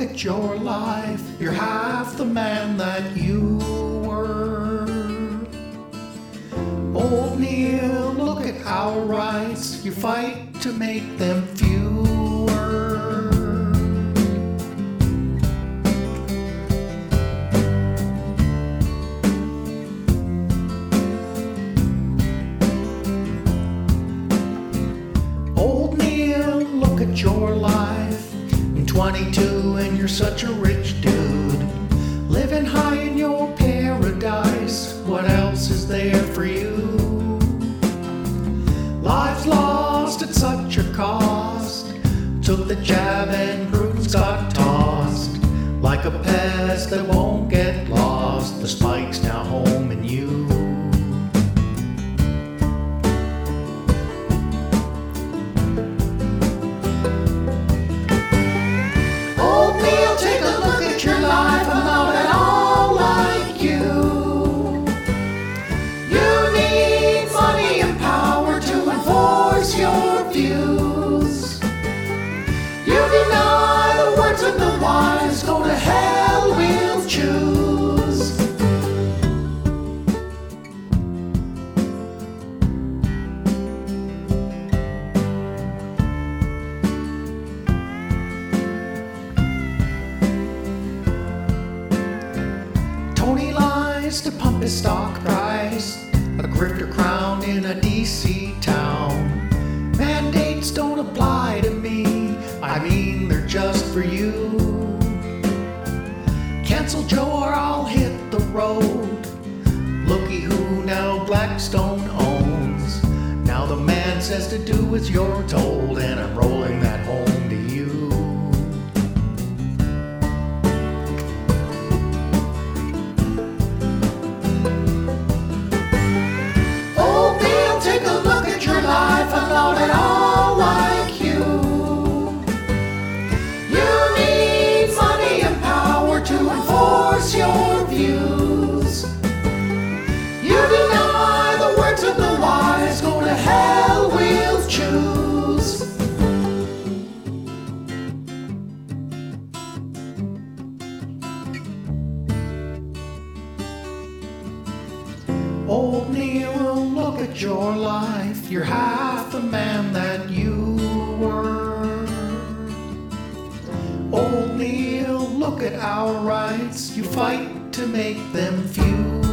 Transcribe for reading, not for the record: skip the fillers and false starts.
at your life. You're half the man that you were. Old Neil, look at our rights. You fight to make them fewer. Old Neil, look at your life. I'm 22 and you're such a rich dude, living high in your paradise. What else is there for you? Life's lost at such a cost. Took the jab and Bruce got tossed like a pest that won't get lost. The spike's now home in you. Old Neil, take a look at your life. I'm not at all like you. You need money and power to enforce your views. You deny the words of the wise. Go to hell, we'll choose. Tony lies to pump his stock price, a grifter crowned in a DC town. Mandates don't apply to me, I mean they're just for you. Cancel Joe or I'll hit the road. Looky who now Blackstone owns. Now the man says to do as you're told, and I'm rolling that home to you. Old Neil, take a look at your life. I'm not at all like you. You need money and power to enforce your views. You deny the words of the wise. Go to hell, we'll choose. Old Neil, look at your life. You're half the man that you were. Old Neil, look at our rights. You fight to make them few.